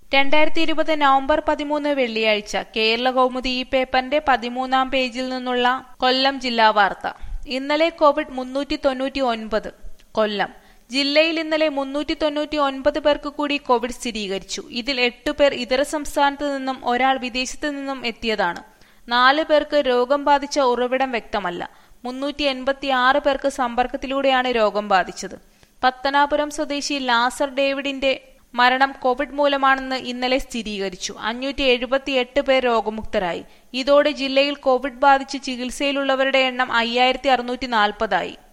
2020 November 13 വെള്ളിയാഴ്ച കേരള കൗമുദി ഈ പേപ്പറിന്റെ 13-ാം പേജിൽ നിന്നുള്ള കൊല്ലം ജില്ലാ വാർത്ത. ഇന്നലെ കോവിഡ് 399. കൊല്ലം ജില്ലയിൽ ഇന്നലെ 399 പേർക്ക് കൂടി കോവിഡ് സ്ഥിരീകരിച്ചു. ഇതിൽ 8 പേർ ഇതര സംസ്ഥാനത്ത് നിന്നും ഒരാൾ വിദേശത്ത് നിന്നും എത്തിയതാണ്. 4 പേർക്ക് രോഗം ബാധിച്ച ഉറവിടം വ്യക്തമല്ല. 386 പേർക്ക് സമ്പർക്കത്തിലൂടെയാണ് രോഗം ബാധിച്ചത്. പത്തനാപുരം സ്വദേശി ലാസർ ഡേവിഡിന്റെ മരണം കോവിഡ് മൂലമാണെന്ന് ഇന്നലെ സ്ഥിരീകരിച്ചു. 578 പേർ രോഗമുക്തരായി. ഇതോടെ ജില്ലയിൽ കോവിഡ് ബാധിച്ച് ചികിത്സയിലുള്ളവരുടെ എണ്ണം 5640 ആയി.